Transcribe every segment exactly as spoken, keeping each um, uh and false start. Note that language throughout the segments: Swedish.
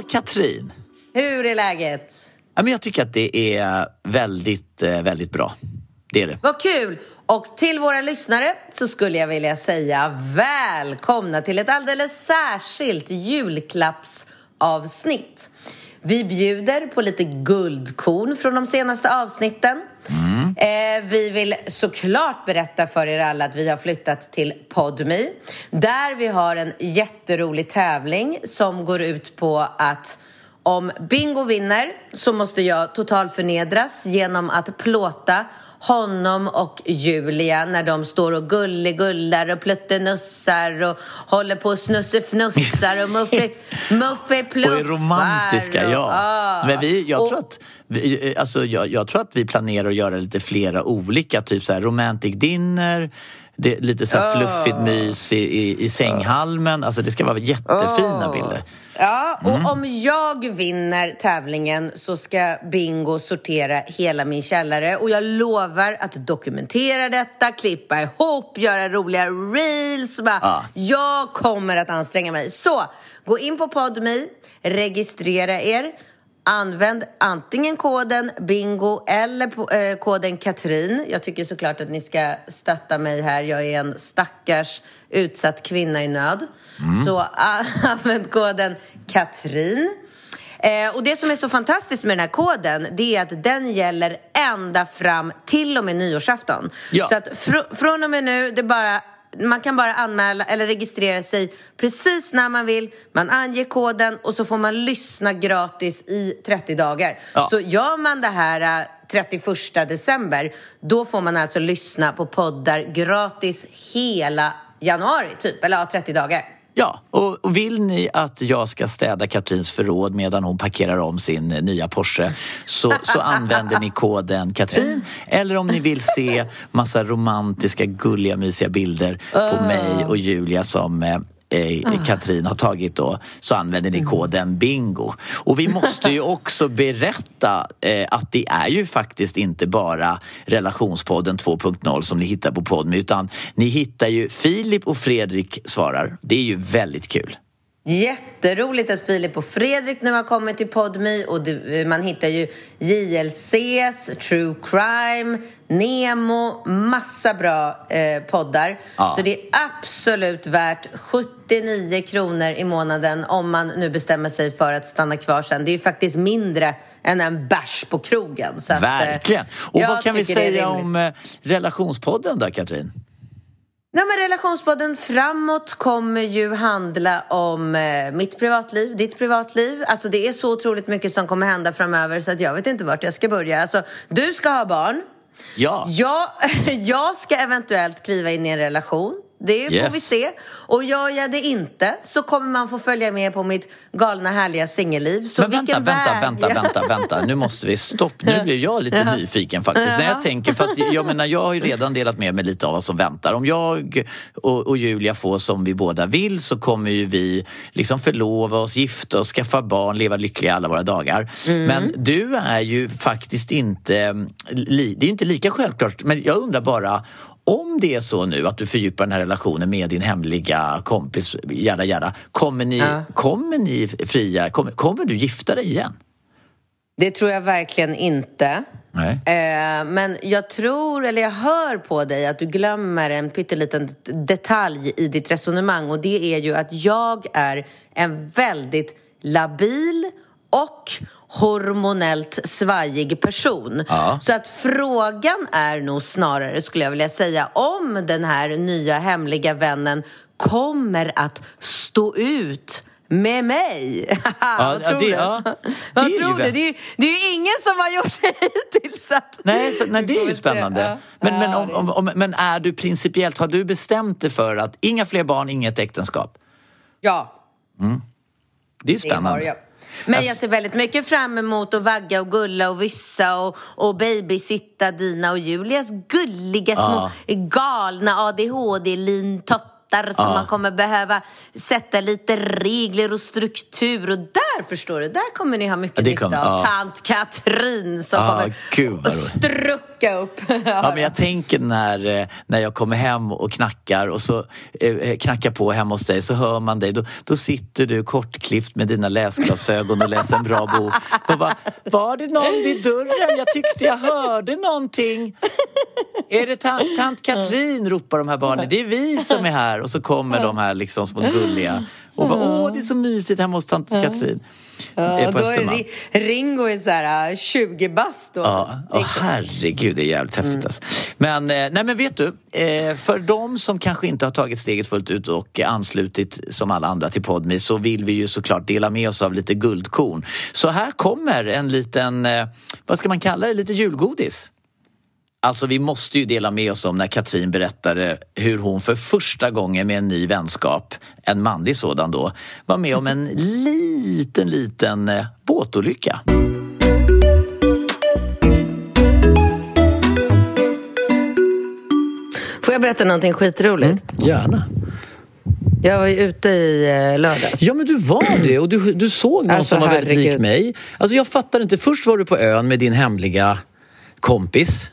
Katrin. Hur är läget? Ja, men jag tycker att det är väldigt, väldigt bra. Det är det. Vad kul! Och till våra lyssnare så skulle jag vilja säga välkomna till ett alldeles särskilt julklappsavsnitt. Vi bjuder på lite guldkorn från de senaste avsnitten. Mm. Eh, vi vill såklart berätta för er alla att vi har flyttat till Podme. Där vi har en jätterolig tävling som går ut på att om Bingo vinner så måste jag totalförnedras genom att plåta honom och Julia när de står och gulligullar och pluttenussar och håller på och snussefnussar och muffe, muffe pluffar. Och är romantiska, och, ja. ah. Men vi, jag, och, tror att, vi, alltså, jag, jag tror att vi planerar att göra lite flera olika, typ så här romantic dinner, det, lite så här fluffigt mys i, i, i sänghalmen. Alltså det ska vara jättefina oh. bilder. Ja, och Mm. om jag vinner tävlingen så ska Bingo sortera hela min källare. Och jag lovar att dokumentera detta, klippa ihop, göra roliga reels. Bara, ja. Jag kommer att anstränga mig. Så, gå in på Podme, registrera er. Använd antingen koden Bingo eller eh, koden Katrin. Jag tycker såklart att ni ska stötta mig här. Jag är en stackars utsatt kvinna i nöd. Mm. Så uh, använd koden Katrin. Eh, och det som är så fantastiskt med den här koden, det är att den gäller ända fram till och med nyårsafton. Ja. Så att fr- från och med nu, det bara... Man kan bara anmäla eller registrera sig precis när man vill. Man anger koden och så får man lyssna gratis i trettio dagar. Ja. Så gör man det här trettioförsta december, då får man alltså lyssna på poddar gratis hela januari typ, eller ja, trettio dagar. Ja, och, och vill ni att jag ska städa Katrins förråd medan hon parkerar om sin nya Porsche så, så använder ni koden Katrin. Eller om ni vill se massa romantiska, gulliga, mysiga bilder på mig och Julia som eh, Katrin har tagit då, så använder ni koden Bingo. Och vi måste ju också berätta eh, att det är ju faktiskt inte bara Relationspodden två punkt noll som ni hittar på Podme, utan ni hittar ju Filip och Fredrik svarar. Det är ju väldigt kul. Jätteroligt att Filip och Fredrik nu har kommit till Podme. Och det, man hittar ju J L C's, True Crime, Nemo, massa bra eh, poddar. Ja. Så det är absolut värt sjuttionio kronor i månaden om man nu bestämmer sig för att stanna kvar sen. Det är ju faktiskt mindre än en bärs på krogen. Så verkligen. Att, och vad kan vi säga om eh, Relationspodden då, Katrin? Nej, men Relationspodden framåt kommer ju handla om eh, mitt privatliv, ditt privatliv. Alltså det är så otroligt mycket som kommer hända framöver så att jag vet inte vart jag ska börja. Alltså, du ska ha barn. Ja. Jag, jag ska eventuellt kliva in i en relation. Det får yes. vi se. Och gör jag det inte så kommer man få följa med på mitt galna, härliga singelliv. Så men vänta, vänta, väg... vänta, vänta, vänta. Nu måste vi stopp. Nu blir jag lite ja. nyfiken faktiskt. Ja. När jag tänker, för att jag menar, jag har ju redan delat med mig lite av vad som väntar. Om jag och, och Julia får som vi båda vill så kommer ju vi liksom förlova oss, gifta oss, skaffa barn, leva lyckliga alla våra dagar. Mm. Men du är ju faktiskt inte, det är ju inte lika självklart, men jag undrar bara, om det är så nu att du fördjupar den här relationen med din hemliga kompis, jada, jada, kommer ni, ja. kommer ni fria, kommer, kommer du gifta dig igen? Det tror jag verkligen inte. Nej. Eh, men jag tror, eller jag hör på dig att du glömmer en pytteliten detalj i ditt resonemang. Och det är ju att jag är en väldigt labil och hormonellt svajig person. Ja. Så att frågan är nog snarare, skulle jag vilja säga, om den här nya hemliga vännen kommer att stå ut med mig. Ja, Vad tror det, du? ja, Vad det tror du? Det är, ju, det är ju ingen som har gjort det hittills. Att... Nej, så, nej, det är ju spännande. Ja. Men, ja, men, om, om, om, men är du principiellt, har du bestämt dig för att inga fler barn, inget äktenskap? Ja. Mm. Det är spännande. Det har jag. Men jag ser väldigt mycket fram emot att vagga och gulla och vyssa och, och babysitta Dina och Julias gulliga små ja. galna A D H D-lintott båtar som Ja. man kommer behöva sätta lite regler och struktur. Och där, förstår du, där kommer ni ha mycket Ja, det nytta kommer- av ja. tant Katrin som Ja, kommer gud vad att roligt. strucka upp. Ja, men jag tänker när, eh, när jag kommer hem och knackar och så eh, knackar på hemma hos dig, så hör man dig. Då, då sitter du kortklippt med dina läsglasögon och läser en bra bok. Och bara, var det någon vid dörren? Jag tyckte jag hörde någonting. Är det tant, tant Katrin, ropar de här barnen. Det är vi som är här. Och så kommer de här liksom små gulliga. Och bara, åh, det är så mysigt hemma hos tant Katrin. Ja, på då är Östermalm. Ri- Ringo är så här tjugo bast då. Ja, oh, herregud, det är jävligt häftigt Mm. alltså. Men, eh, nej men vet du, eh, för de som kanske inte har tagit steget fullt ut och anslutit som alla andra till Podme, så vill vi ju såklart dela med oss av lite guldkorn. Så här kommer en liten, eh, vad ska man kalla det, lite julgodis. Alltså vi måste ju dela med oss om när Katrin berättade hur hon för första gången med en ny vänskap, en manlig sådan då, var med om en liten, liten eh, båtolycka. Får jag berätta någonting skitroligt? Mm, gärna. Jag var ju ute i eh, lördags. Ja, men du var det och du, du såg någon Alltså, som var väldigt lik herregud. mig. Alltså jag fattar inte. Först var du på ön med din hemliga kompis.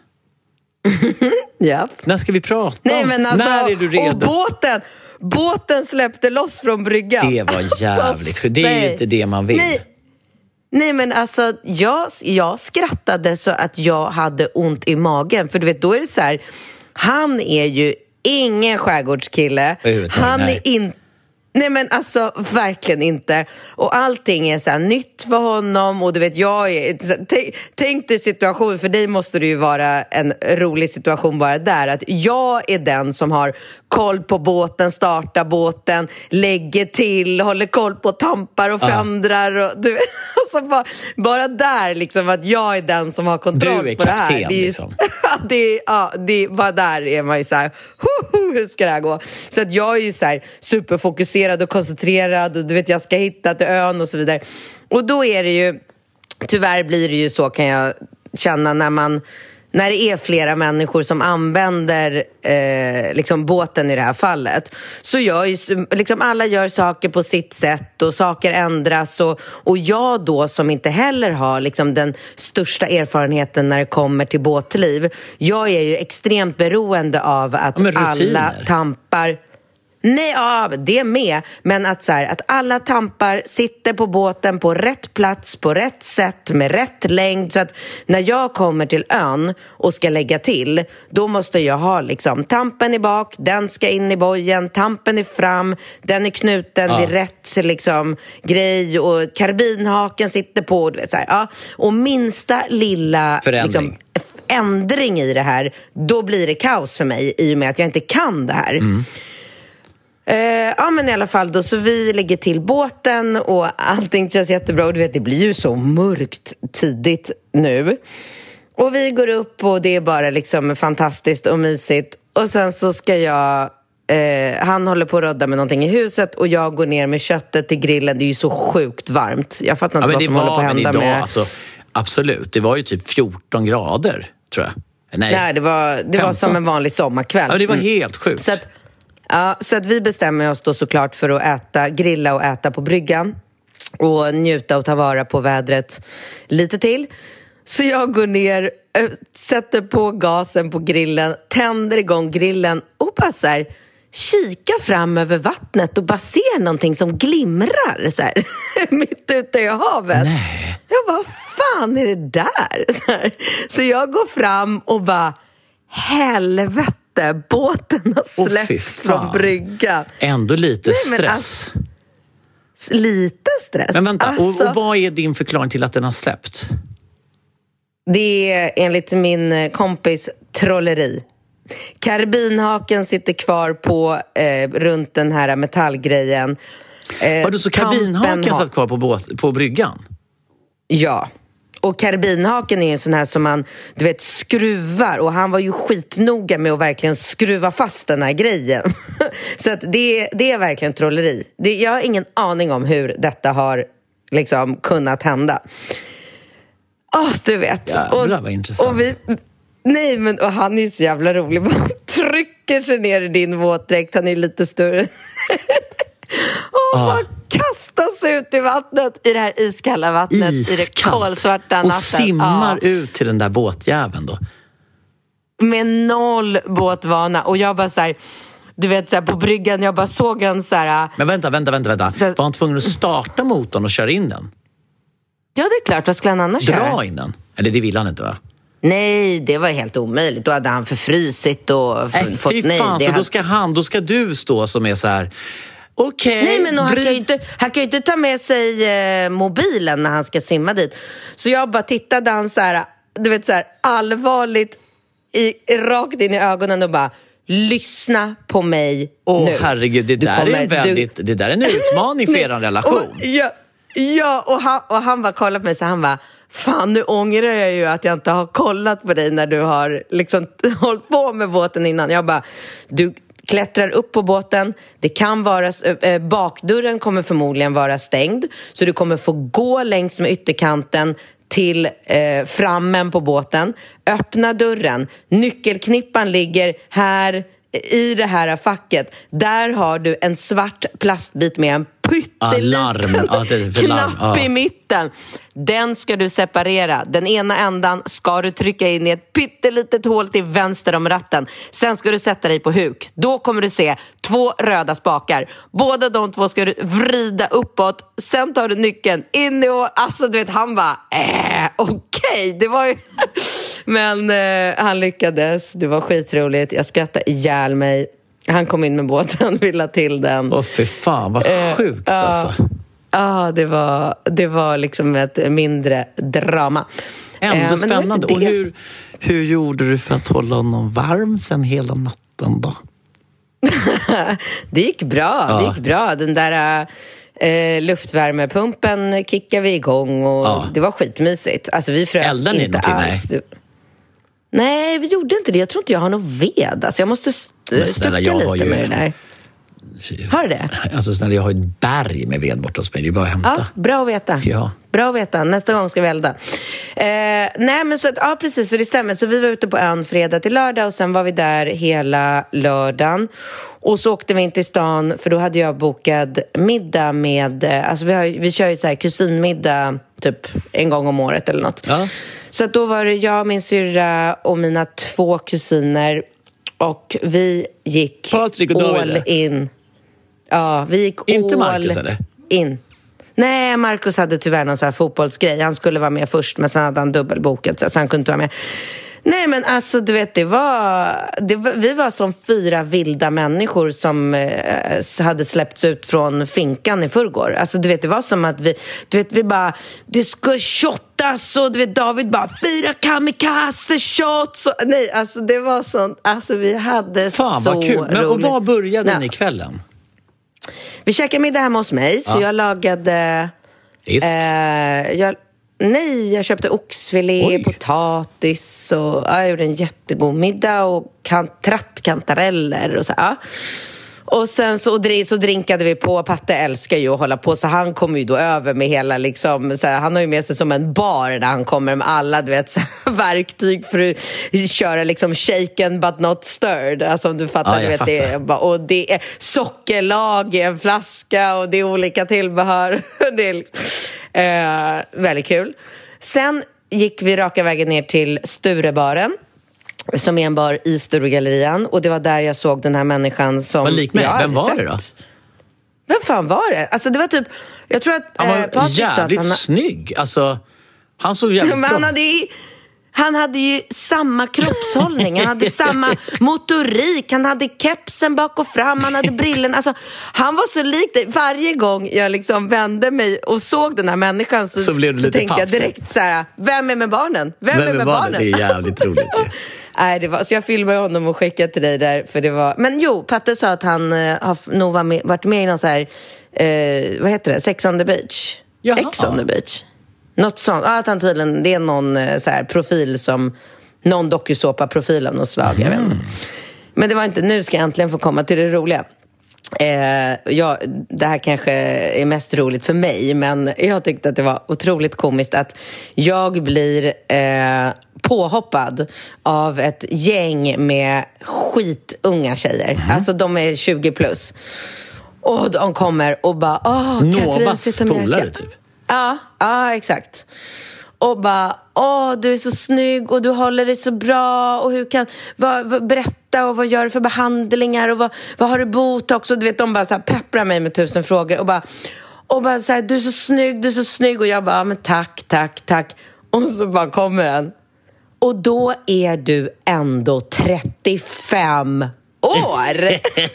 Ja. När ska vi prata? Nej, men alltså, När är du redo? och båten, båten släppte loss från bryggan. Det var jävligt. För det är ju nej. inte det man vill. Nej. Nej, men alltså jag, jag skrattade så att jag hade ont i magen. För du vet, då är det så här, han är ju ingen skärgårdskille. Överhuvudtaget, Han nej. är inte Nej, men alltså verkligen inte. Och allting är så här nytt för honom. Och du vet, jag är, t- tänk dig situation, för dig måste det ju vara en rolig situation bara där, att jag är den som har koll på båten, startar båten, lägger till, håller koll på tampar och fändrar och du vet, alltså bara, bara där liksom, att jag är den som har kontroll Du är på det här. kapten, Det är ju, liksom. det är, ja, det är, bara där är man ju så här, hoho, hur ska det här gå? Så att jag är ju så här superfokuserad och koncentrerad och du vet, jag ska hitta till ön och så vidare. Och då är det ju, tyvärr blir det ju så, kan jag känna, när man när det är flera människor som använder eh, liksom båten i det här fallet, så gör ju, liksom alla gör saker på sitt sätt och saker ändras och, och jag då som inte heller har liksom den största erfarenheten när det kommer till båtliv, jag är ju extremt beroende av att Ja, men rutiner. alla tampar. Nej, ja, det är med. Men att, så här, att alla tampar sitter på båten på rätt plats, på rätt sätt, med rätt längd. Så att när jag kommer till ön och ska lägga till, då måste jag ha liksom tampen i bak, den ska in i bojen, tampen är fram, den är knuten Ja. vid rätt liksom, grej och karbinhaken sitter på. Du vet, så här, ja. Och minsta lilla Förändring. liksom, ändring i det här, då blir det kaos för mig i och med att jag inte kan det här. Mm. Uh, ja, men i alla fall då, så vi lägger till båten och allting känns jättebra. Och du vet, det blir ju så mörkt tidigt nu. Och vi går upp och det är bara liksom fantastiskt och mysigt. Och sen så ska jag, uh, han håller på att rodda med någonting i huset och jag går ner med köttet till grillen. Det är ju så sjukt varmt. Jag fattar inte Ja, men vad det som håller på var, att men hända idag, med... alltså, absolut. Det var ju typ fjorton grader, tror jag. Nej, Nej, det var, det var femton. som en vanlig sommarkväll. Ja, det var Mm. helt sjukt. Så att, ja, så att vi bestämmer oss då såklart för att äta, grilla och äta på bryggan och njuta och ta vara på vädret lite till. Så jag går ner, äh, sätter på gasen på grillen, tänder igång grillen och bara så här, kika fram över vattnet och bara ser någonting som glimrar så här, mitt ute i havet. Nej. Jag bara, vad fan är det där? Så, här. Så jag går fram och bara, helvete. Båten har Åh, fy släppt fan. från bryggan. Ändå lite Nej, men stress. alltså, lite stress. Men vänta, Alltså, och, och vad är din förklaring till att den har släppt? det är enligt min kompis trolleri. Karbinhaken sitter kvar på eh, runt den här metallgrejen. Eh, Var du så tampen karbinhaken har- satt kvar på, båt, på bryggan? Ja. Och karbinhaken är ju en sån här som man, du vet, skruvar. Och han var ju skitnoga med att verkligen skruva fast den här grejen. Så att det, det är verkligen trolleri. Det, jag har ingen aning om hur detta har liksom kunnat hända. Åh, du vet. Jävlar, vad intressant. Och vi, nej, men och han är ju så jävla rolig. Bara tryck trycker sig ner i din våtdräkt. Han är lite större. Och ah. bara kastas ut i vattnet, i det här iskalla vattnet, Iskallt. I det kolsvarta natten. Och simmar ah. ut till den där båtjäveln då. Med noll båtvana. Och jag bara så här, du vet så här, på bryggan, jag bara såg en så här. Men vänta, vänta, vänta, vänta. Så, var han tvungen att starta motorn och köra in den? Ja, det är klart. Vad skulle han annars Dra göra? in den? Eller det vill han inte, va? Nej, det var helt omöjligt. Då hade han förfrysit och f- äh, fått... Fy nej, fan, det så hade... då ska han, då ska du stå som är så här... Okej. Nej, men han, bry... kan ju inte, han kan ju inte ta med sig eh, mobilen när han ska simma dit. Så jag bara tittade han så här, du vet så här, allvarligt i, rakt in i ögonen och bara, lyssna på mig Åh, nu. herregud, det där, kommer, är en väldigt, du... det där är en utmaning för er relation. Och, ja, ja, och han, och han bara kollade på mig så han bara, fan, nu ångrar jag ju att jag inte har kollat på dig när du har liksom hållit på med båten innan. Jag bara, du klättrar upp på båten, det kan vara, äh, bakdörren kommer förmodligen vara stängd, så du kommer få gå längs med ytterkanten till eh, frammen på båten. Öppna dörren. Nyckelknippan ligger här i det här facket. Där har du en svart plastbit med en pytteliten ah, ah, knapp ah. i mitten. Den ska du separera. Den ena ändan ska du trycka in i ett pyttelitet hål till vänster om ratten. Sen ska du sätta dig på huk. Då kommer du se två röda spakar. Båda de två ska du vrida uppåt. Sen tar du nyckeln in i hål. Alltså du vet, han bara äh, okej, okay. Det var ju... Men eh, han lyckades. Det var skitroligt. Jag skrattade ihjäl mig. Han kom in med båten, ville till den. Åh, för fan, vad sjukt eh, alltså. Ja, ah, det var, det var liksom ett mindre drama. Ändå eh, spännande. Och hur, hur gjorde du för att hålla honom varm sen hela natten då? Det gick bra, ja. det gick bra. Den där eh, luftvärmepumpen kickade vi igång och ja. det var skitmysigt. Alltså vi frös Eldar inte alls. Nej. nej, vi gjorde inte det. Jag tror inte jag har någon ved. Alltså jag måste st- stucka lite med det där. Har du det? Alltså snälla, jag har ett berg med ved borta hos mig. Det är bara att hämta. Ja, bra att veta. Ja. Bra att veta. Nästa gång ska vi elda. Eh, nej, men så att, ja, precis. Så det stämmer. Så vi var ute på ön fredag till lördag och sen var vi där hela lördagen. Och så åkte vi in till stan för då hade jag bokat middag med... Alltså vi, har, vi kör ju så här kusinmiddag typ en gång om året eller något. Ja. Så att då var det jag, min syrra och mina två kusiner. Och vi gick Patrik och all David. in. Ja, vi gick Inte all Marcus, eller? in. Nej, Marcus hade tyvärr någon så här fotbollsgrej. Han skulle vara med först, men sen hade han dubbelbokat så han kunde inte vara med. Nej, men alltså du vet, det var, det var vi var som fyra vilda människor som eh, hade släppts ut från finkan i förrgår. Alltså du vet, det var som att vi, du vet, vi bara, det ska shottas och du vet, David bara, fyra kamikaze shots och, nej, alltså det var sånt, alltså vi hade Fan, så vad kul. Men, och vad började Nej. ni kvällen? Vi käkade middag hemma hos mig, så ja. jag lagade... Fisk? Eh, jag, nej, jag köpte oxfilé, Oj. potatis och ja, jag gjorde en jättegod middag och kan, trattkantareller och så. Ja. Och sen så, så drinkade vi på. Patte älskar ju att hålla på, så han kommer ju då över med hela liksom, så här, han har ju med sig som en bar där han kommer med alla, du vet, så här, verktyg för att köra liksom shaken but not stirred, alltså om du fattar, ja, du vet, fattar. Det, och det är sockerlag i en flaska och det är olika tillbehör. Det är eh, väldigt kul. Sen gick vi raka vägen ner till Sturebaren, som är en bar i Sturegallerian, och det var där jag såg den här människan som Vad lik mig. jag Vem var sett. det då? Vem fan var det? Alltså det var typ, jag tror att han var eh, Patrik jävligt sa att han, snygg. Alltså, han såg jävligt men bra. han hade ju, han hade ju samma kroppshållning, han hade samma motorik, han hade kepsen bak och fram, han hade brillen, alltså han var så lik dig. Varje gång jag liksom vände mig och såg den här människan så, så, blev så tänkte jag direkt så här: vem är med barnen? Vem, vem är med barnen? barnen? Det är jävligt roligt. Nej, det var, så jag filmade honom och skickade till dig där, för det var... Men jo, Patte sa att han uh, har nog var med, varit med i någon så här, uh, vad heter det? Sex on the beach? Jaha. Ex on the beach. Något sånt. Ja, att han tydligen, det är någon uh, så här profil som, någon dokusåpa-profil av något slag, mm. jag vet inte. Men det var inte, nu ska jag äntligen få komma till det roliga. Eh, ja, det här kanske är mest roligt för mig, men jag tyckte att det var otroligt komiskt att jag blir eh, påhoppad av ett gäng med skitunga tjejer. Mm. Alltså de är tjugo plus. Och de kommer och bara, åh, Novas polare typ. Ja, ja, exakt. Och bara, åh, du är så snygg och du håller dig så bra och hur kan, vad, vad, berätta och vad gör du för behandlingar och vad, vad har du botox? Och du vet, de bara så här pepprar mig med tusen frågor och bara, och bara så här, du är så snygg, du är så snygg. Och jag bara, men tack, tack, tack. Och så bara kommer den. Och då är du ändå trettiofem år.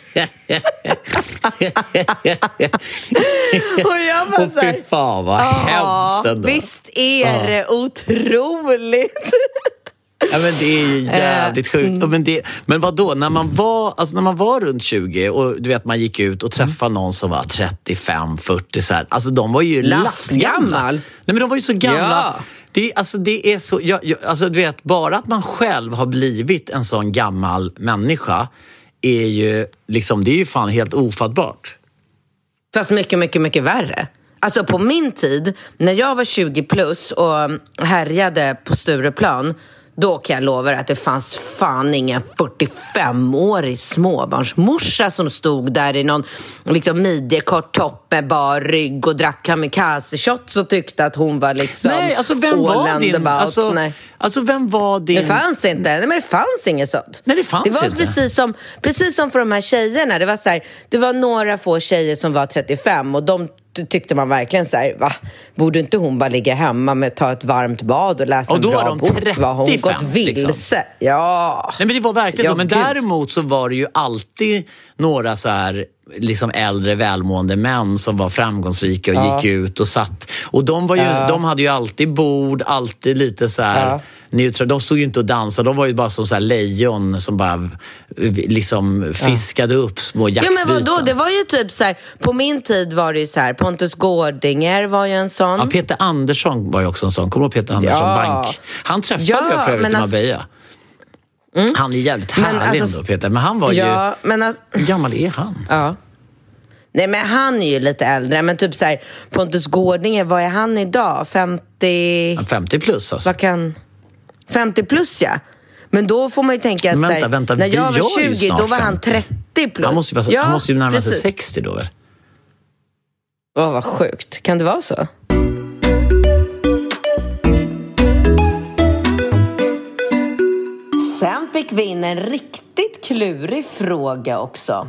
Och jag bara så här, fy fan vad hemskt ändå. Visst är det otroligt. Ja, men det är ju jävligt sjukt. Mm. Men, det, men vadå, när man var, alltså när man var runt tjugo och du vet man gick ut och träffade någon som var trettiofem fyrtio så här, alltså de var ju lastgamla. Nej, men de var ju så gamla. Ja. Det, alltså det är så, jag, jag, alltså du vet, bara att man själv har blivit en sån gammal människa är ju liksom, det är ju fan helt ofattbart. Fast mycket, mycket, mycket värre. Alltså på min tid, när jag var tjugo plus och härjade på Stureplan, då kan jag lova att det fanns fan ingen fyrtiofemårig småbarnsmorsa som stod där i någon liksom midjekort topp med bar rygg och drack kamikaze-shots och tyckte att hon var liksom Nej, alltså vem var din? Alltså, Nej. alltså vem var din? Det fanns inte. Nej, men det fanns inget sånt. Nej, det fanns det var inte. Precis som, precis som för de här tjejerna. Det var så här, det var några få tjejer som var trettiofem och de tyckte man verkligen så här, va? Borde inte hon bara ligga hemma med ta ett varmt bad och läsa och en bra bok? Och då var hon gått vilse. Liksom. Ja. Nej, men det var verkligen ja, så. Men Gud. Däremot så var det ju alltid några så här liksom äldre välmående män som var framgångsrika och ja. gick ut och satt. Och de var ju, ja. de hade ju alltid bord, alltid lite så här ja. neutrala. De stod ju inte och dansade, de var ju bara som så här lejon som bara liksom fiskade ja. upp små jaktbyten. Ja, men vadå? Det var ju typ så här, på min tid var det ju så här, Pontus Gårdinger var ju en sån. Ja, Peter Andersson var ju också en sån. Kommer du ihåg Peter Andersson, ja. bank? Han träffade ja, jag för övrigt i Marbella. Mm. Han är jävligt härlig alltså, ändå, Peter. Men han var ja, ju... Men alltså, hur gammal är han? Ja. Nej, men han är ju lite äldre. Men typ så här, Pontus Gårdinger, vad är han idag? femtio... femtio plus alltså. Vad kan... femtio plus, ja. Men då får man ju tänka att... Men vänta, så här, vänta. när jag var tjugo, då var han femtio. trettio plus. Han måste ju, vara, ja, han måste ju närma sig precis. sextio då, väl? Åh, vad sjukt. Kan det vara så? Sen fick vi in en riktigt klurig fråga också.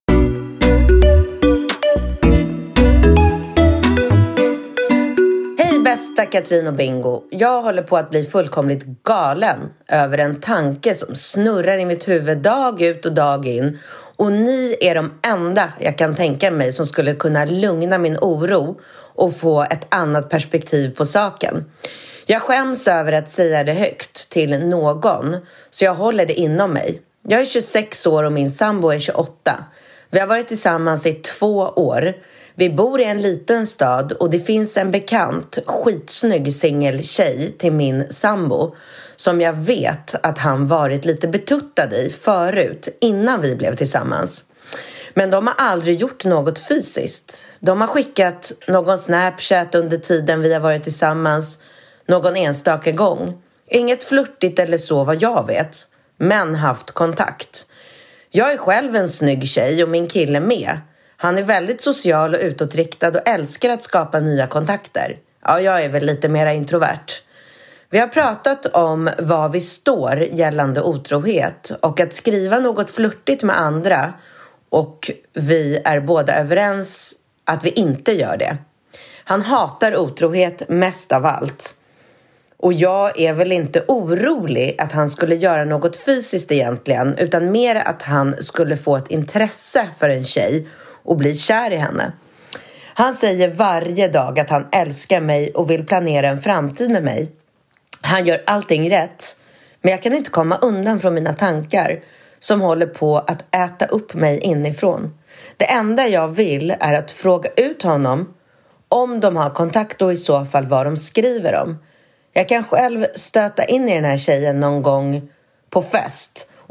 Hej bästa Katrin och Bingo. Jag håller på att bli fullkomligt galen över en tanke som snurrar i mitt huvud dag ut och dag in. Och ni är de enda jag kan tänka mig som skulle kunna lugna min oro och få ett annat perspektiv på saken. Jag skäms över att säga det högt till någon, så jag håller det inom mig. Jag är tjugosex år och min sambo är tjugoåtta. Vi har varit tillsammans i två år. Vi bor i en liten stad och det finns en bekant, skitsnygg singeltjej till min sambo som jag vet att han varit lite betuttad i förut, innan vi blev tillsammans. Men de har aldrig gjort något fysiskt. De har skickat någon Snapchat under tiden vi har varit tillsammans, någon enstaka gång. Inget flirtigt eller så vad jag vet, men haft kontakt. Jag är själv en snygg tjej och min kille med. Han är väldigt social och utåtriktad och älskar att skapa nya kontakter. Ja, jag är väl lite mer introvert. Vi har pratat om vad vi står gällande otrohet och att skriva något flirtigt med andra, och vi är båda överens att vi inte gör det. Han hatar otrohet mest av allt. Och jag är väl inte orolig att han skulle göra något fysiskt egentligen, utan mer att han skulle få ett intresse för en tjej och bli kär i henne. Han säger varje dag att han älskar mig och vill planera en framtid med mig. Han gör allting rätt, men jag kan inte komma undan från mina tankar som håller på att äta upp mig inifrån. Det enda jag vill är att fråga ut honom om de har kontakt och i så fall vad de skriver om. Jag kan själv stöta in i den här tjejen någon gång på fest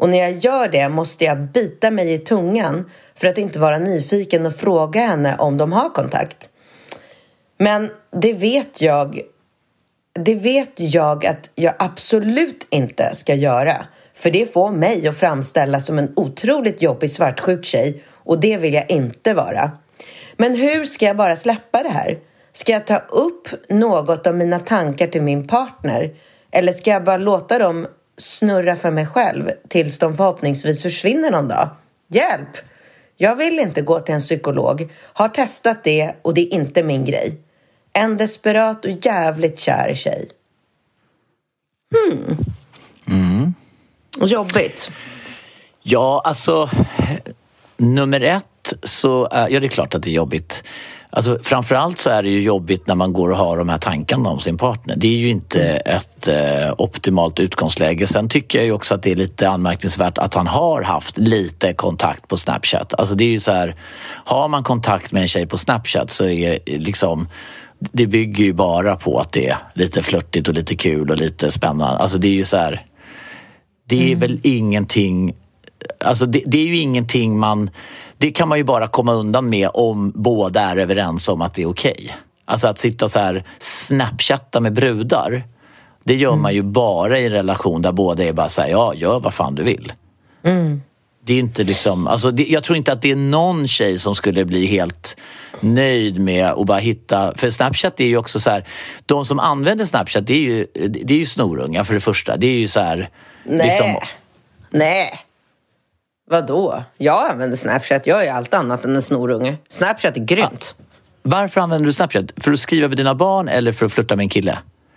Och när jag gör det måste jag bita mig i tungan för att inte vara nyfiken och fråga henne om de har kontakt. Men det vet jag, det vet jag att jag absolut inte ska göra. För det får mig att framställa som en otroligt jobbig svartsjuk tjej. Och det vill jag inte vara. Men hur ska jag bara släppa det här? Ska jag ta upp något av mina tankar till min partner? Eller ska jag bara låta dem snurra för mig själv tills de förhoppningsvis försvinner någon dag? Hjälp! Jag vill inte gå till en psykolog. Har testat det och det är inte min grej. En desperat och jävligt kär tjej. Hmm. Mm. Jobbigt. Ja, alltså nummer ett så är, ja, det är klart att det är jobbigt. Alltså framförallt så är det ju jobbigt när man går och har de här tankarna om sin partner. Det är ju inte ett eh, optimalt utgångsläge. Sen tycker jag ju också att det är lite anmärkningsvärt att han har haft lite kontakt på Snapchat. Alltså det är ju så här, har man kontakt med en tjej på Snapchat så är liksom, det bygger ju bara på att det är lite flörtigt och lite kul och lite spännande. Alltså det är ju så här, det är mm. väl ingenting, alltså det, det är ju ingenting man, det kan man ju bara komma undan med om båda är överens om att det är okej. Alltså att sitta så här snapchatta med brudar, det gör mm. man ju bara i en relation där båda är bara så här, ja, gör vad fan du vill. Mm. Det är inte liksom, alltså det, jag tror inte att det är någon tjej som skulle bli helt nöjd med att bara hitta, för Snapchat är ju också så här, de som använder Snapchat, det är ju, det är ju snorunga för det första, det är ju så här nej, liksom, nej. Vadå? Jag använder Snapchat, jag är allt annat än en snorunge. Snapchat är grymt. Ja. Varför använder du Snapchat? För att skriva med dina barn eller för att flirta med en kille?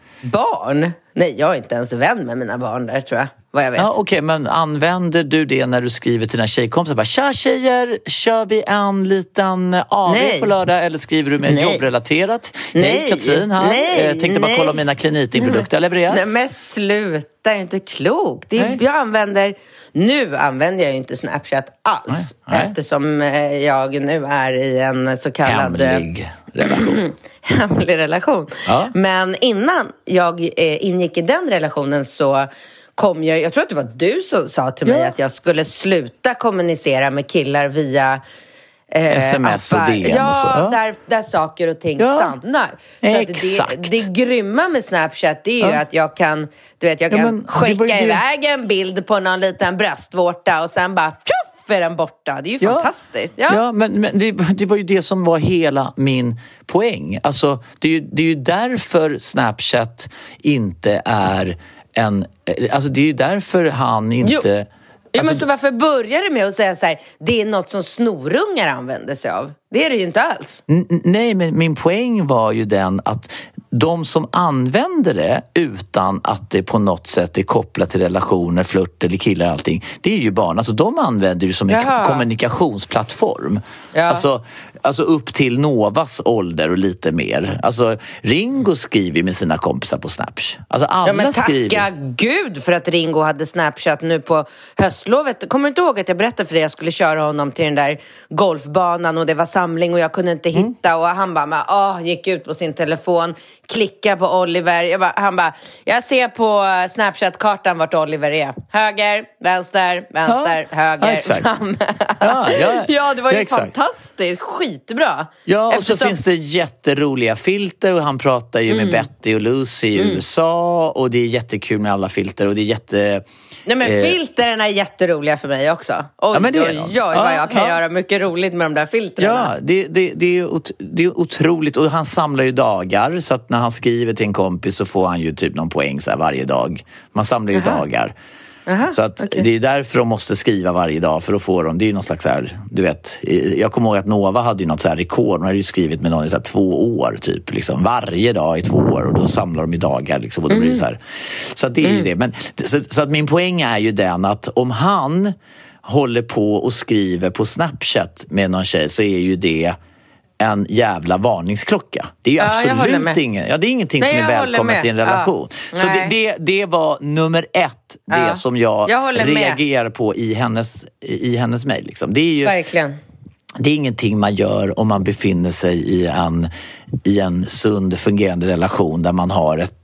Barn? Nej, jag är inte ens vän med mina barn där, tror jag. Vad jag vet. Ja, okej, okay, men använder du det när du skriver till dina tjejkompisar? Bara, tja tjejer, kör vi en liten A V nej. på lördag? Eller skriver du med nej. jobbrelaterat? Nej. Hej, Katrin här. Nej. Eh, tänkte bara nej. kolla om mina klinitingprodukter har levererats. Nej, men sluta, det är inte klokt. Det är, jag använder, nu använder jag ju inte Snapchat alls. Nej. Nej. Eftersom jag nu är i en så kallad hemlig relation. hemlig relation. Ja. Men innan jag eh, ingick i den relationen så kom jag, jag tror att det var du som sa till mig ja. att jag skulle sluta kommunicera med killar via eh, sms appar. och D M ja, och så. Ja, där, där saker och ting ja. stannar. Så exakt. Att det, det grymma med Snapchat, det är ju ja. att jag kan, du vet, jag ja, kan men, skicka det... iväg en bild på någon liten bröstvårta och sen bara tjoff är den borta. Det är ju ja. fantastiskt. Ja, ja men, men det, det var ju det som var hela min poäng. Alltså, det är ju, det är ju därför Snapchat inte är en, alltså det är ju därför han inte... Jo. Ja, alltså, men så varför börjar det med att säga så här, det är något som snorungar använder sig av? Det är det ju inte alls. N- nej, men min poäng var ju den att de som använder det utan att det på något sätt är kopplat till relationer, flört eller killar och allting, det är ju barn. Alltså de använder det som en Jaha. kommunikationsplattform. Ja. Alltså, alltså upp till Novas ålder och lite mer. Alltså Ringo skriver med sina kompisar på Snapchat. Alltså alla ja, men tacka skriver... Gud för att Ringo hade Snapchat nu på höstlovet. Kommer du inte ihåg att jag berättade för dig att jag skulle köra honom till den där golfbanan och det var samling och jag kunde inte hitta mm. och han bara, åh, gick ut på sin telefon, klicka på Oliver. Jag bara, han bara, jag ser på Snapchat-kartan vart Oliver är. Höger, vänster, vänster, ja. höger, ja, exakt. fram. Ja, ja. ja, det var ju ja, fantastiskt. Skitbra. Ja, och Eftersom... så finns det jätteroliga filter och han pratar ju mm. med Betty och Lucy i mm. U S A och det är jättekul med alla filter och det är jätte... Nej, men eh... filtren är jätteroliga för mig också. Oj, ja, men det är oj, oj, vad ja, jag kan ja. göra mycket roligt med de där filtrerna. Ja, det, det, det, är ot- det är otroligt. Och han samlar ju dagar. Så att när han skriver till en kompis så får han ju typ någon poäng så här varje dag. Man samlar ju Aha. dagar. Aha, så att okay. det är därför de måste skriva varje dag. För att få dem, det är ju något slags så här, du vet. Jag kommer ihåg att Nova hade ju något så här rekord. Hon hade ju skrivit med någon i så här två år typ. Liksom, varje dag i två år. Och då samlar de i dagar liksom. Och då blir det så här. Så att det är mm. ju det. Men, så, så att min poäng är ju den att om han håller på och skriver på Snapchat med någon tjej så är ju det en jävla varningsklocka. Det är ju ja, absolut ingen, ja, det är ingenting Nej, som är välkommet i en relation. Ja. Så det, det, det var nummer ett, det ja. som jag, jag reagerar med. på i hennes, i hennes mejl. Liksom. Det är ju, verkligen. Det är ingenting man gör om man befinner sig i en, i en sund, fungerande relation där man har ett,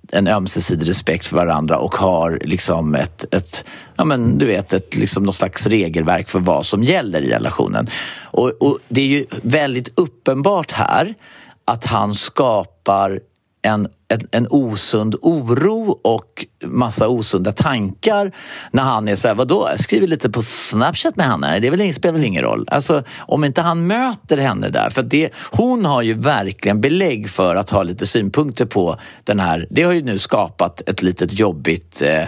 en ömsesidig respekt för varandra och har liksom ett, ett ja men du vet, ett liksom någon slags regelverk för vad som gäller i relationen. Och, och det är ju väldigt uppenbart här att han skapar en, en, en osund oro och massa osunda tankar när han är så här, vadå, jag skriver lite på Snapchat med henne, det är väl, spelar väl ingen roll. Alltså, om inte han möter henne där, för det, hon har ju verkligen belägg för att ha lite synpunkter på den här, det har ju nu skapat ett litet jobbigt eh,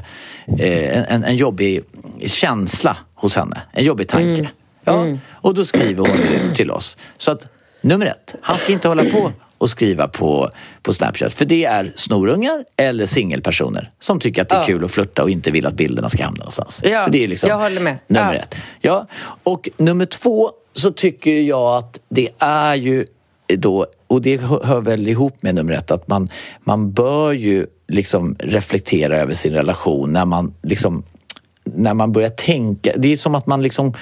en, en jobbig känsla hos henne, en jobbig tanke. Mm. Ja, mm. Och då skriver hon till oss. Så att, nummer ett, han ska inte hålla på och skriva på, på Snapchat. För det är snorungar eller singelpersoner som tycker att det är ja. kul att flirta och inte vill att bilderna ska hamna någonstans. Ja, så det är liksom jag håller med. Nummer ja. ett. Ja, och nummer två så tycker jag att det är ju då, och det hör väl ihop med nummer ett, att man, man bör ju liksom reflektera över sin relation när man liksom, när man börjar tänka. Det är som att man liksom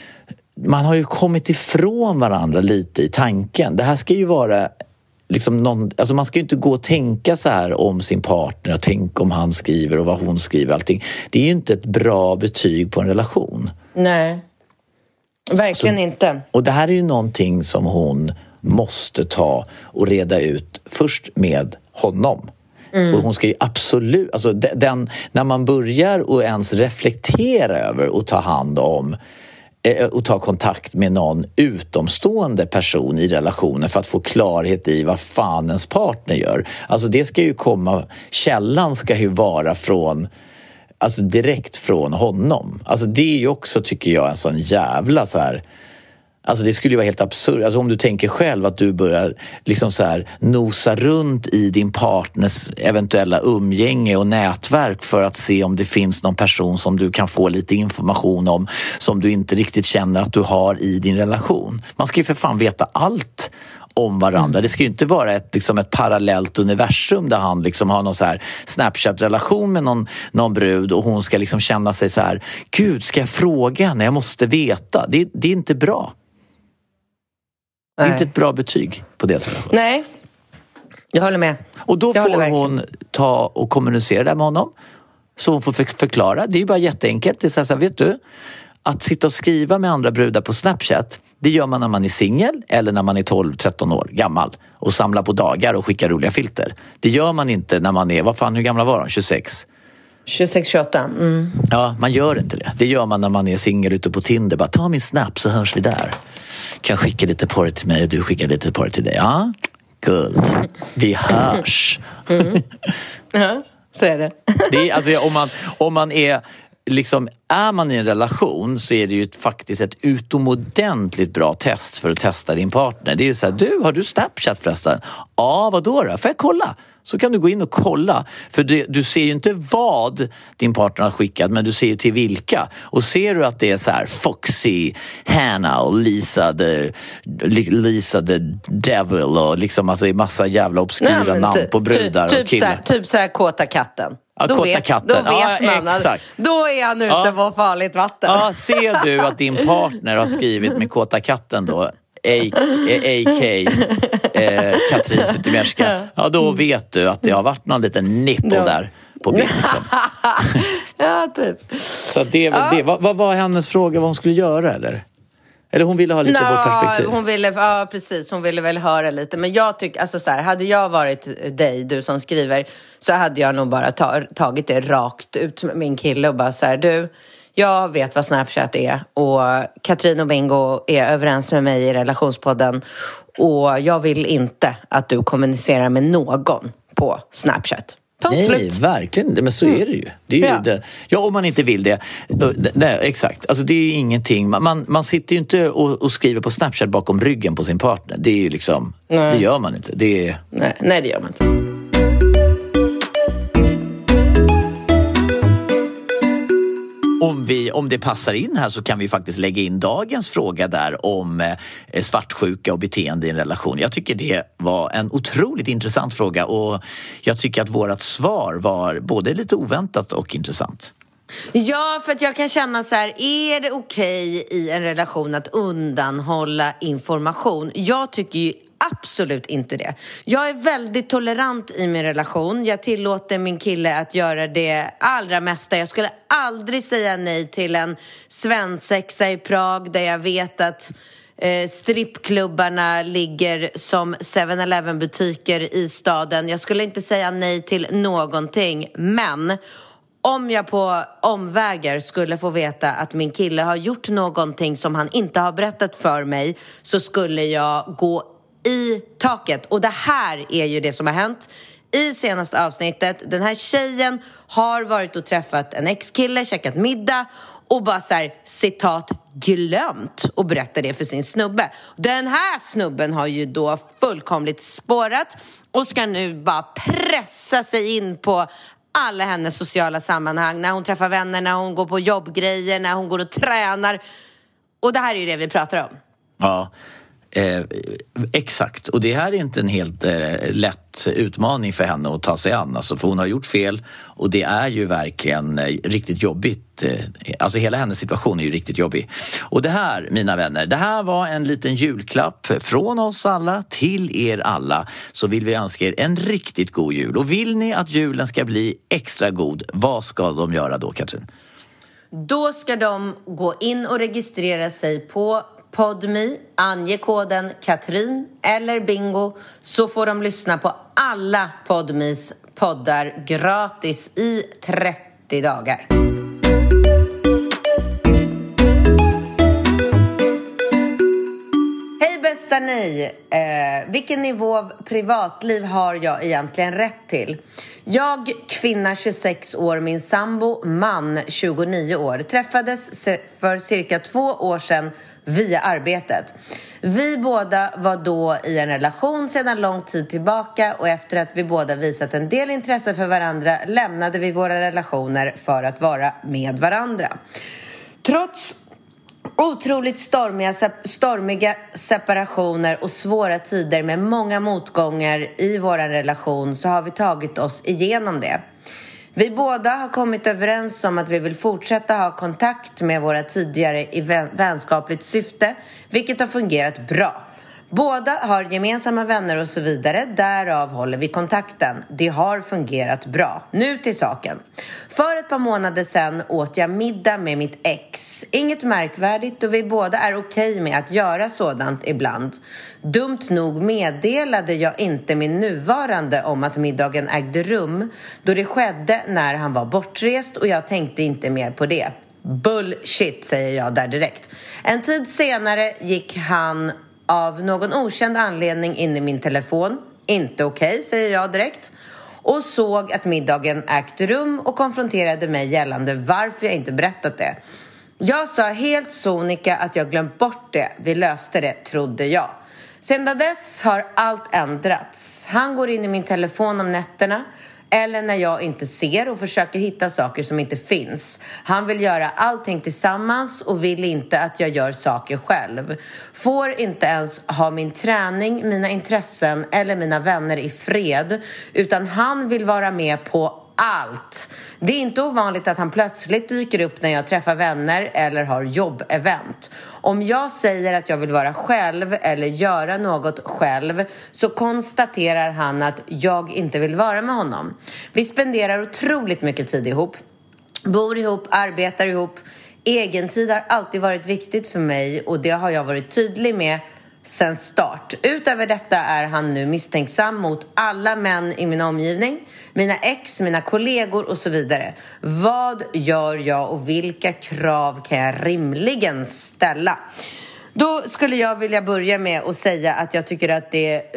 man har ju kommit ifrån varandra lite i tanken. Det här ska ju vara liksom någon, alltså man ska ju inte gå och tänka så här om sin partner och tänka om han skriver och vad hon skriver, allting. Det är ju inte ett bra betyg på en relation. Nej, verkligen så, inte. Och det här är ju någonting som hon måste ta och reda ut först med honom. Mm. Och hon ska ju absolut, alltså den, när man börjar och ens reflektera över och ta hand om och ta kontakt med någon utomstående person i relationen för att få klarhet i vad fan ens partner gör. Alltså det ska ju komma, källan ska ju vara från, alltså direkt från honom. Alltså det är ju också, tycker jag, en sån jävla så här. Alltså det skulle ju vara helt absurt. Alltså om du tänker själv att du börjar liksom så här nosa runt i din partners eventuella umgänge och nätverk för att se om det finns någon person som du kan få lite information om som du inte riktigt känner att du har i din relation. Man ska ju för fan veta allt om varandra. Det ska ju inte vara ett, liksom ett parallellt universum där han liksom har någon så här Snapchat-relation med någon, någon brud och hon ska liksom känna sig så här, gud, ska jag fråga henne? Jag måste veta. Det, det är inte bra. Det är Nej. inte ett bra betyg på det sättet. Nej, jag håller med. Och då jag får hon ta och kommunicera där med honom. Så hon får förklara. Det är ju bara jätteenkelt. Det är så här, så här, vet du, att sitta och skriva med andra brudar på Snapchat, det gör man när man är singel eller när man är tolv tretton år gammal och samlar på dagar och skickar roliga filter. Det gör man inte när man är, vad fan, hur gamla var de? tjugosex? tjugosex tjugoåtta. Mm. Ja, man gör inte det. Det gör man när man är singel ute på Tinder. Bara ta min Snap så hörs vi där. Kan skicka lite porr till mig och du skickar lite porr till dig. Ja, guld. Vi hörs. Mm. Ja, så är det. Det är, alltså, om, man, om man är liksom, är man i en relation så är det ju faktiskt ett utomordentligt bra test för att testa din partner. Det är ju så här, du, har du Snapchat förresten? Ja, vadå då? Får jag kolla? Så kan du gå in och kolla. För du, du ser ju inte vad din partner har skickat, men du ser ju till vilka. Och ser du att det är så här Foxy, Hannah och Lisa the, Lisa the Devil och liksom alltså massa jävla obskyra Nej, namn ty, på brudar ty, och killar. Typ så här, typ så här kåta katten. Ja, då kåta vet, katten. Då vet ja, man att, då är han ute ja. på farligt vatten. Ja, ser du att din partner har skrivit med kåta katten då, A K eh, Katrin Zytomierska, ja då vet du att det har varit någon liten nipple ja. där på bild liksom. Ja, typ. Så det är väl ja. det. Vad, vad var hennes fråga, vad hon skulle göra eller? Eller hon ville ha lite Nå, vårt perspektiv. Hon ville, ja, precis. Hon ville väl höra lite. Men jag tycker, alltså så här, hade jag varit dig, du som skriver, så hade jag nog bara ta, tagit det rakt ut med min kille och bara så här, du, jag vet vad Snapchat är och Katrin och Bingo är överens med mig i relationspodden och jag vill inte att du kommunicerar med någon på Snapchat. Punkt Nej, slut. Verkligen. Men så är det ju. Det är ju ja. det. Ja, om man inte vill det. Nej, exakt. Alltså det är ju ingenting. Man, man sitter ju inte och, och skriver på Snapchat bakom ryggen på sin partner. Det är ju liksom, det gör man inte. Det är... nej, nej, det gör man inte. Om, vi, om det passar in här så kan vi faktiskt lägga in dagens fråga där om eh, svartsjuka och beteende i en relation. Jag tycker det var en otroligt intressant fråga och jag tycker att vårat svar var både lite oväntat och intressant. Ja, för att jag kan känna så här, är det okej i en relation att undanhålla information? Jag tycker ju absolut inte det. Jag är väldigt tolerant i min relation. Jag tillåter min kille att göra det allra mesta. Jag skulle aldrig säga nej till en svensexa i Prag där jag vet att eh, strippklubbarna ligger som seven eleven butiker i staden. Jag skulle inte säga nej till någonting. Men om jag på omvägar skulle få veta att min kille har gjort någonting som han inte har berättat för mig, så skulle jag gå i taket. Och det här är ju det som har hänt i senaste avsnittet. Den här tjejen har varit och träffat en ex-kille, käkat middag och bara så här, citat, glömt och berätta det för sin snubbe. Den här snubben har ju då fullkomligt spårat och ska nu bara pressa sig in på alla hennes sociala sammanhang. När hon träffar vänner, när hon går på jobbgrejer, när hon går och tränar. Och det här är ju det vi pratar om. Ja, eh, exakt. Och det här är inte en helt eh, lätt utmaning för henne att ta sig an. Alltså, för hon har gjort fel och det är ju verkligen eh, riktigt jobbigt. Eh, alltså hela hennes situation är ju riktigt jobbig. Och det här, mina vänner, det här var en liten julklapp från oss alla till er alla. Så vill vi önska er en riktigt god jul. Och vill ni att julen ska bli extra god, vad ska de göra då, Katrin? Då ska de gå in och registrera sig på Podme, ange koden Katrin eller Bingo, så får de lyssna på alla Podmes poddar gratis i trettio dagar. Hej bästa ni! Eh, vilken nivå av privatliv har jag egentligen rätt till? Jag, kvinna tjugosex år, min sambo, man tjugonio år, träffades för cirka två år sedan via arbetet. Vi båda var då i en relation sedan lång tid tillbaka och efter att vi båda visat en del intresse för varandra lämnade vi våra relationer för att vara med varandra. Trots otroligt stormiga, stormiga separationer och svåra tider med många motgångar i vår relation så har vi tagit oss igenom det. Vi båda har kommit överens om att vi vill fortsätta ha kontakt med våra tidigare i vänskapligt syfte, vilket har fungerat bra. Båda har gemensamma vänner och så vidare, därav håller vi kontakten. Det har fungerat bra. Nu till saken. För ett par månader sedan åt jag middag med mitt ex. Inget märkvärdigt och vi båda är okej med att göra sådant ibland. Dumt nog meddelade jag inte min nuvarande om att middagen ägde rum, då det skedde när han var bortrest och jag tänkte inte mer på det. Bullshit, säger jag där direkt. En tid senare gick han av någon okänd anledning in i min telefon. Inte okej, säger jag direkt. Och såg att middagen ägt rum och konfronterade mig gällande varför jag inte berättat det. Jag sa helt sonika att jag glömt bort det. Vi löste det, trodde jag. Sedan dess har allt ändrats. Han går in i min telefon om nätterna eller när jag inte ser och försöker hitta saker som inte finns. Han vill göra allting tillsammans och vill inte att jag gör saker själv. Får inte ens ha min träning, mina intressen eller mina vänner i fred, utan han vill vara med på allt. Det är inte ovanligt att han plötsligt dyker upp när jag träffar vänner eller har jobbevent. Om jag säger att jag vill vara själv eller göra något själv så konstaterar han att jag inte vill vara med honom. Vi spenderar otroligt mycket tid ihop. Bor ihop, arbetar ihop. Egentid har alltid varit viktigt för mig och det har jag varit tydlig med sen start. Utöver detta är han nu misstänksam mot alla män i min omgivning, mina ex, mina kollegor och så vidare. Vad gör jag och vilka krav kan jag rimligen ställa? Då skulle jag vilja börja med att säga att jag tycker att det är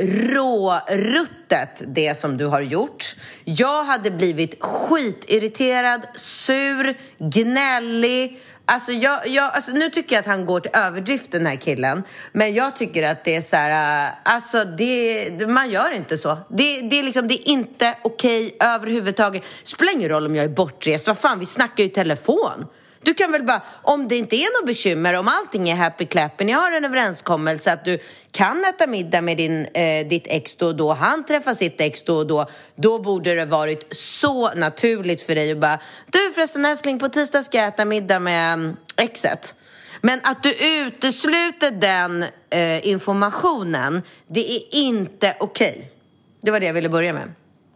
råruttet det som du har gjort. Jag hade blivit skitirriterad, sur, gnällig. Alltså, jag, jag, alltså nu tycker jag att han går till överdrift, den här killen. Men jag tycker att det är så här, alltså det, man gör inte så. Det, det, är, liksom, det är inte okej överhuvudtaget. Spelar ingen roll om jag är bortrest. Vad fan, vi snackar ju i telefon. Du kan väl bara, om det inte är något bekymmer, om allting är happy clap, ni har en överenskommelse att du kan äta middag med din, eh, ditt ex då och då, han träffar sitt ex då och då, då borde det varit så naturligt för dig att bara, du förresten älskling, på tisdag ska jag äta middag med exet. Men att du utesluter den eh, informationen, det är inte okej. Okay. Det var det jag ville börja med.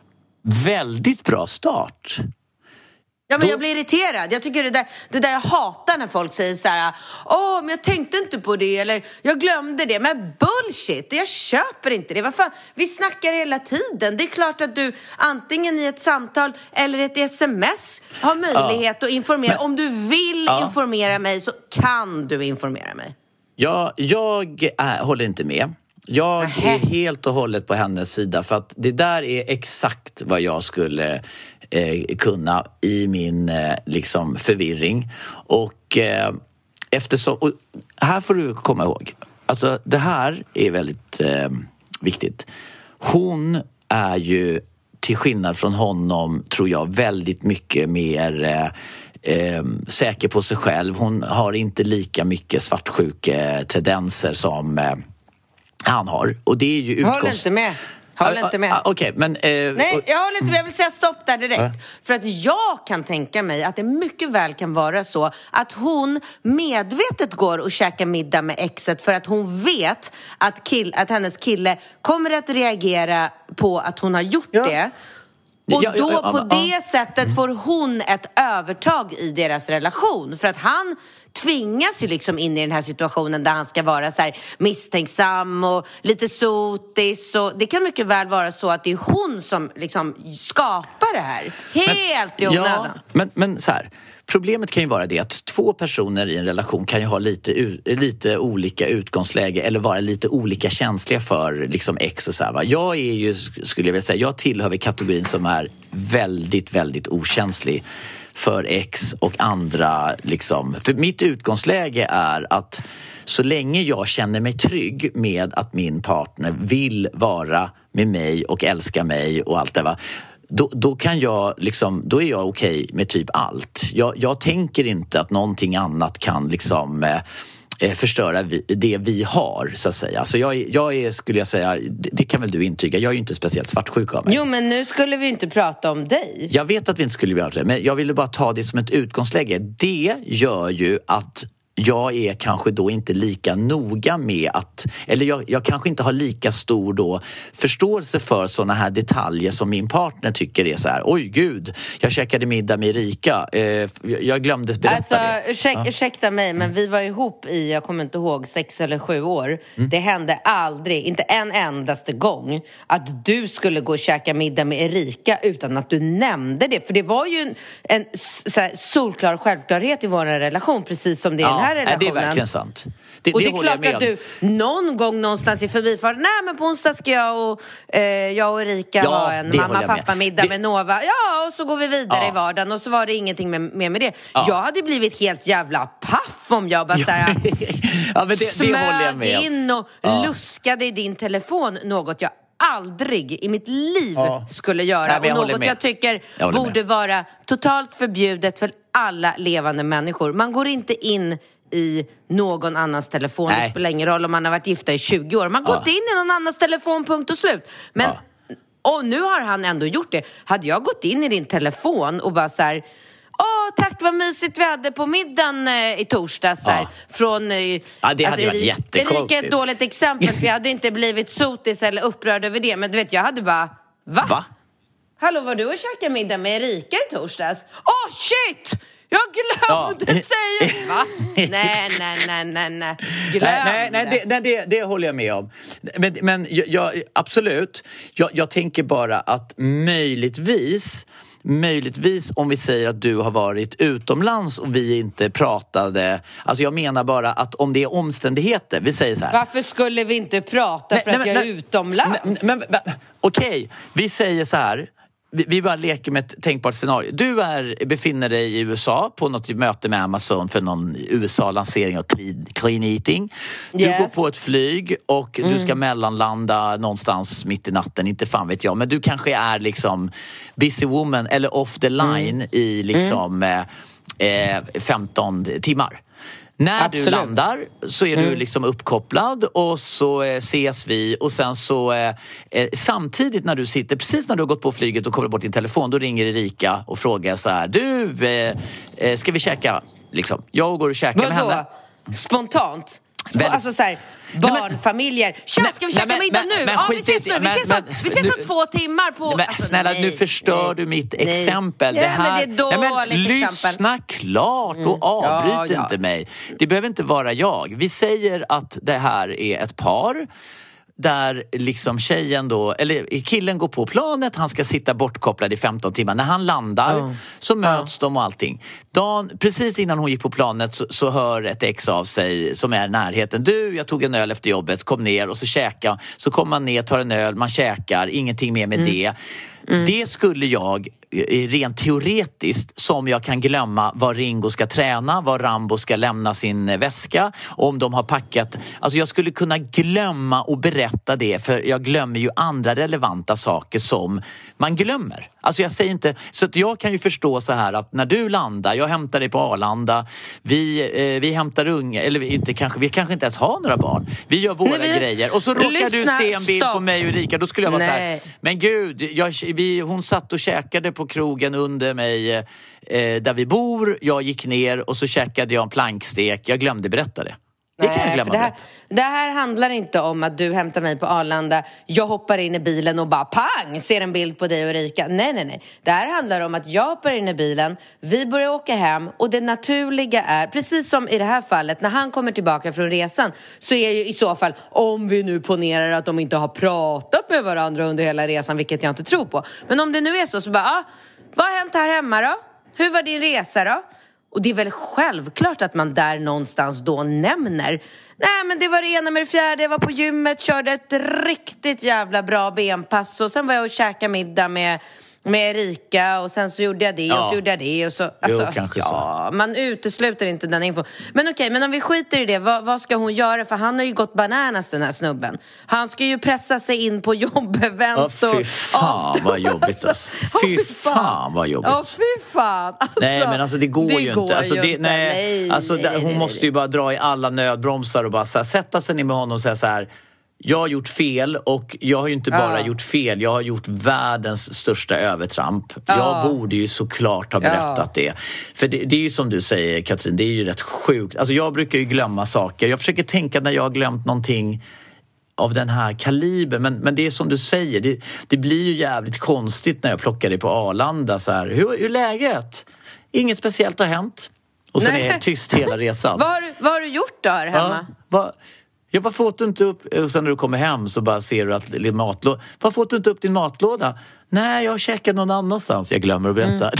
Väldigt bra start. Ja, men Då... jag blir irriterad. Jag tycker det där, det där jag hatar när folk säger så här: åh, men jag tänkte inte på det, eller jag glömde det. Men bullshit, jag köper inte det. Vad fan? Vi snackar hela tiden. Det är klart att du antingen i ett samtal eller ett sms har möjlighet ja. att informera. Men... Om du vill ja. informera mig så kan du informera mig. Ja, jag äh, håller inte med. Jag är helt och hållet på hennes sida, för att det där är exakt vad jag skulle eh, kunna i min eh, liksom förvirring. Och eh, eftersom, och här får du komma ihåg, alltså det här är väldigt eh, viktigt. Hon är ju, till skillnad från honom, tror jag, väldigt mycket mer eh, eh, säker på sig själv. Hon har inte lika mycket svartsjuke-tendenser som eh, han har. Och det är ju utgångs... Håll inte med. Håll inte med. Okej, okay, men... Eh, Nej, och... jag håller inte med. Jag vill säga stopp där direkt. Äh? För att jag kan tänka mig att det mycket väl kan vara så att hon medvetet går och käkar middag med exet för att hon vet att, kill, att hennes kille kommer att reagera på att hon har gjort ja. det. Och ja, ja, då ja, på ja, det ja. sättet får hon ett övertag i deras relation. För att han tvingas ju liksom in i den här situationen där han ska vara så här misstänksam och lite sotis. Och det kan mycket väl vara så att det är hon som liksom skapar det här. Helt men, i onödan. Ja, men, men så här, problemet kan ju vara det att två personer i en relation kan ju ha lite, lite olika utgångsläge eller vara lite olika känsliga för liksom ex och så här, va? Jag är ju, skulle jag vilja säga, jag tillhör kategorin som är väldigt, väldigt okänslig för ex och andra liksom. För mitt utgångsläge är att så länge jag känner mig trygg med att min partner vill vara med mig och älska mig och allt det, va? Då, då kan jag liksom, då är jag okej med typ allt. Jag, jag tänker inte att någonting annat kan liksom eh, förstöra vi, det vi har, så att säga. Så jag, jag är, skulle jag säga, det, det kan väl du intyga, jag är ju inte speciellt svartsjuk av mig. Jo, men nu skulle vi inte prata om dig. Jag vet att vi inte skulle göra det, men jag ville bara ta det som ett utgångsläge. Det gör ju att jag är kanske då inte lika noga med att, eller jag, jag kanske inte har lika stor då förståelse för såna här detaljer som min partner tycker är så här: oj gud, jag käkade middag med Erika, eh, jag glömde berätta alltså, det. Ursäk, ja. Ursäkta mig, men vi var ihop i, jag kommer inte ihåg, sex eller sju år. Mm. Det hände aldrig, inte en endaste gång, att du skulle gå och käka middag med Erika utan att du nämnde det. För det var ju en, en så här, solklar självklarhet i vår relation, precis som det är ja. här relationen. Det är verkligen sant. Det, och det, det är klart att du någon gång någonstans i förbifart, nej men på onsdag ska jag och, eh, jag och Erika ja, ha en mamma-pappa-middag med. med Nova. Ja, och så går vi vidare ja. i vardagen. Och så var det ingenting med, med, med det. Ja. Jag hade blivit helt jävla paff om jag bara såhär ja, men det, smög det håller jag med. in och ja. luskade i din telefon. Något jag aldrig i mitt liv ja. skulle göra. Nej, och något jag tycker jag borde med. vara totalt förbjudet för alla levande människor. Man går inte in i någon annans telefon. Nej. Det spelar ingen roll om man har varit gifta i tjugo år. Man går ja. inte in i någon annans telefon, punkt och slut. Men ja. och nu har han ändå gjort det. Hade jag gått in i din telefon och bara så här: åh, tack vad mysigt vi hade på middagen eh, i torsdags. Ja. Från, eh, ja, det hade alltså, varit jättekonstigt. Erika är ett dåligt exempel, för jag hade inte blivit sotis eller upprörd över det. Men du vet, jag hade bara, va? va? Hallå, var du och käkade middag med Erika i torsdags? Åh, shit! Jag glömde ja. säga, va? Nej, nej, nej, nej, nej. Glömde. Nej, nej, det, nej det, det håller jag med om. Men, men jag, absolut, jag, jag tänker bara att möjligtvis... Möjligtvis om vi säger att du har varit utomlands och vi inte pratade. Alltså jag menar bara att om det är omständigheter, vi säger så här. Varför skulle vi inte prata nej, för nej, att jag nej, är utomlands? Men, men, men, okej, okay, vi säger så här. Vi, vi bara leker med ett tänkbart scenario. Du är, befinner dig i U S A på något möte med Amazon för någon U S A-lansering av clean, clean eating. Du yes. går på ett flyg och mm. du ska mellanlanda någonstans mitt i natten. Inte fan vet jag. Men du kanske är liksom busy woman eller off the line mm. i liksom mm. eh, femton timmar. När Absolut. du landar så är mm. du liksom uppkopplad och så eh, ses vi och sen så eh, eh, samtidigt när du sitter, precis när du har gått på flyget och kommer bort din telefon, då ringer Erika och frågar så här: du, eh, eh, ska vi käka? Liksom, jag går och käkar med henne. spontant. Väldigt... Alltså så här, barnfamiljer. Tja, ska vi käka middag nu? Ja, vi ses nu. Vi ses, men, om, vi ses om två timmar på... Men, alltså, snälla, nej, nu förstör nej, du mitt nej. exempel. Ja, det här... men det är dåligt nej, men, lyssna exempel. klart och mm. avbryt ja, ja. inte mig. Det behöver inte vara jag. Vi säger att det här är ett par där liksom tjejen då, eller killen går på planet, han ska sitta bortkopplad i femton timmar. När han landar mm. så möts mm. de och allting. Dan, precis innan hon gick på planet så, så hör ett ex av sig som är i närheten. Du, jag tog en öl efter jobbet, kom ner och så käka. Så kommer man ner, tar en öl, man käkar, ingenting mer med mm. det. Mm. Det skulle jag rent teoretiskt, som jag kan glömma vad Ringo ska träna, vad Rambo ska lämna sin väska, om de har packat. Alltså jag skulle kunna glömma och berätta det, för jag glömmer ju andra relevanta saker som man glömmer. Alltså jag säger inte, så att jag kan ju förstå så här att när du landar, jag hämtar dig på Arlanda, vi, eh, vi hämtar unga, eller inte, kanske, vi kanske inte ens har några barn. Vi gör våra Nej, vi... grejer och så råkar Lyssna, du se en bild stopp. på mig och Erika, då skulle jag vara Nej. så här, men gud, jag, vi, hon satt och käkade på krogen under mig eh, där vi bor, jag gick ner och så käkade jag en plankstek, jag glömde berätta det. Det kan jag glömma. Det här, det här handlar inte om att du hämtar mig på Arlanda, jag hoppar in i bilen och bara pang, ser en bild på dig och Erika. Nej, nej, nej. Det här handlar om att jag hoppar in i bilen, vi börjar åka hem och det naturliga är, precis som i det här fallet, när han kommer tillbaka från resan så är ju i så fall, om vi nu ponerar att de inte har pratat med varandra under hela resan, vilket jag inte tror på. Men om det nu är så, så bara, ah, vad har hänt här hemma då? Hur var din resa då? Och det är väl självklart att man där någonstans då nämner, nej men det var det ena med det fjärde, jag var på gymmet, körde ett riktigt jävla bra benpass och sen var jag och käkade middag med, med Erika och sen så gjorde jag det ja. och så gjorde jag det och så, alltså, jo, kanske ja, så. Man utesluter inte den info. Men okej, men om vi skiter i det, vad, vad ska hon göra? För han har ju gått bananas, den här snubben. Han ska ju pressa sig in på jobbevent. Åh, fy fan och, vad jobbigt alltså. Fy oh, fan vad jobbigt. Ja, fy fan. Alltså, nej, men alltså det går det ju går inte. Alltså, det, nej, nej, alltså, nej, hon nej, måste nej. ju bara dra i alla nödbromsar och bara så här, sätta sig ner med honom och säga så här: jag har gjort fel och jag har ju inte bara ja. gjort fel, jag har gjort världens största övertramp. Ja. Jag borde ju såklart ha berättat ja. det. För det, det är ju som du säger, Katrin, det är ju rätt sjukt. Alltså jag brukar ju glömma saker. Jag försöker tänka när jag har glömt någonting av den här kalibern. Men, men det är som du säger, det, det blir ju jävligt konstigt när jag plockar dig på Arlanda. Så här, hur, hur är läget? Inget speciellt har hänt. Och sen Nej. är jag helt tyst hela resan. vad, har, vad har du gjort då här hemma? Ja, vad... Ja, varför åt du inte upp, och sen när du kommer hem så bara ser du att det är matlåda. Varför åt du inte upp din matlåda? Nej, jag har käkat någon annanstans. Jag glömmer att berätta. Mm.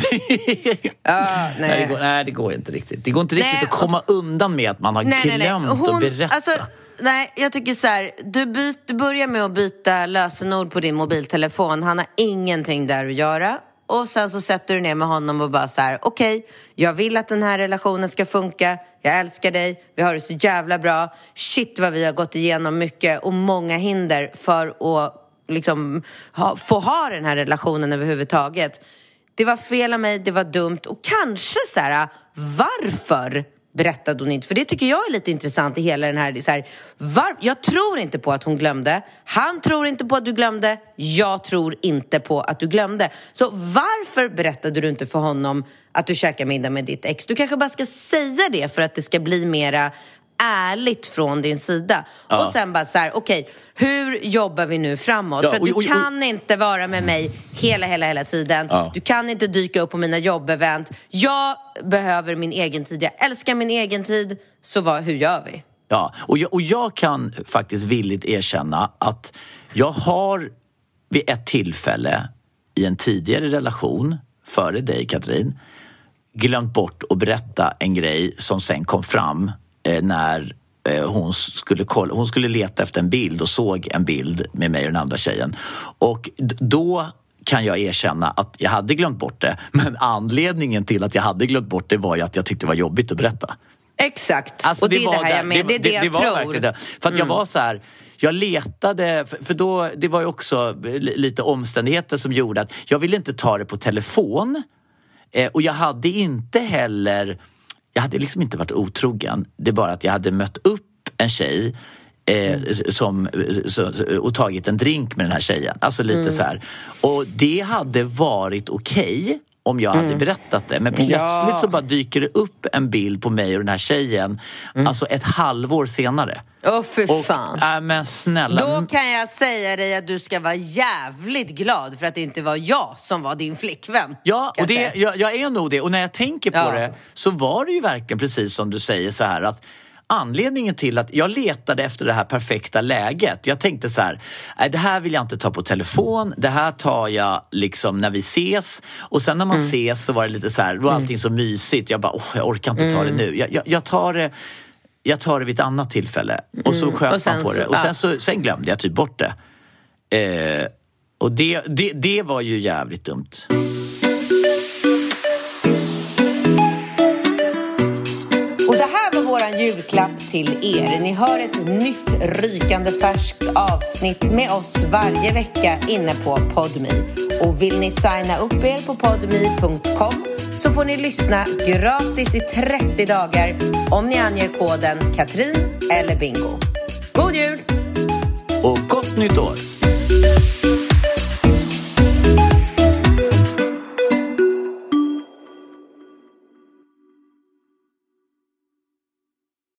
ja, nej. Nej, det går, nej, det går inte riktigt. Det går inte riktigt nej. att komma undan med att man har nej, glömt nej, nej. Hon, att berätta. Alltså, nej, jag tycker så här, du, byt, du börjar med att byta lösenord på din mobiltelefon. Han har ingenting där att göra. Och sen så sätter du ner med honom och bara så här: okej, okay, jag vill att den här relationen ska funka. Jag älskar dig, vi har det så jävla bra. Shit vad vi har gått igenom mycket och många hinder för att liksom ha, få ha den här relationen överhuvudtaget. Det var fel av mig, det var dumt. Och kanske så här, varför berättade hon inte? För det tycker jag är lite intressant i hela den här, så här var, jag tror inte på att hon glömde. Han tror inte på att du glömde. Jag tror inte på att du glömde. Så varför berättade du inte för honom att du käkar middag med ditt ex? Du kanske bara ska säga det för att det ska bli mera ärligt från din sida. Ja. Och sen bara så här, okej, okay, hur jobbar vi nu framåt? Ja, för att du oj, oj, oj. kan inte vara med mig hela, hela, hela tiden. Ja. Du kan inte dyka upp på mina jobbevent. Jag behöver min egen tid. Jag älskar min egen tid. Så vad, hur gör vi? Ja, och jag, och jag kan faktiskt villigt erkänna att jag har vid ett tillfälle i en tidigare relation före dig, Katrin, glömt bort att berätta en grej som sen kom fram eh, när eh, hon skulle kolla, hon skulle leta efter en bild och såg en bild med mig och den andra tjejen. Och d- då kan jag erkänna att jag hade glömt bort det, men anledningen till att jag hade glömt bort det var ju att jag tyckte det var jobbigt att berätta. Exakt, alltså, och det, det är det här jag med, det är det, det jag det var tror. Verkligen det. För att mm. jag var så här, jag letade, för då, det var ju också lite omständigheter som gjorde att jag ville inte ta det på telefon. Eh, och jag hade inte heller, jag hade liksom inte varit otrogen. Det är bara att jag hade mött upp en tjej eh, mm. som, så, och tagit en drink med den här tjejen. Alltså lite mm. så här. Och det hade varit okej om jag hade mm. berättat det. Men plötsligt ja. så bara dyker det upp en bild på mig och den här tjejen. Mm. Alltså ett halvår senare. Åh, oh, för fan. Äh, men snälla. Då kan jag säga dig att du ska vara jävligt glad för att det inte var jag som var din flickvän. Ja, och det, jag, jag är nog det. Och när jag tänker på ja. det så var det ju verkligen precis som du säger så här att anledningen till att jag letade efter det här perfekta läget. Jag tänkte så här, nej, det här vill jag inte ta på telefon. Det här tar jag liksom när vi ses. Och sen när man mm. ses så var det lite så här, då var allting så mysigt. Jag bara, åh, jag orkar inte ta det nu. Jag, jag, jag tar det jag tar det vid ett annat tillfälle. Och så sköt man på det. Och sen, så, sen glömde jag typ bort det. Eh, och det, det, det var ju jävligt dumt. Och det här var våran julklapp till er. Ni hör ett nytt rykande färskt avsnitt med oss varje vecka inne på Podme. Och vill ni signa upp er på podme punkt com så får ni lyssna gratis i trettio dagar om ni anger koden Katrin eller Bingo. God jul! Och gott nytt år!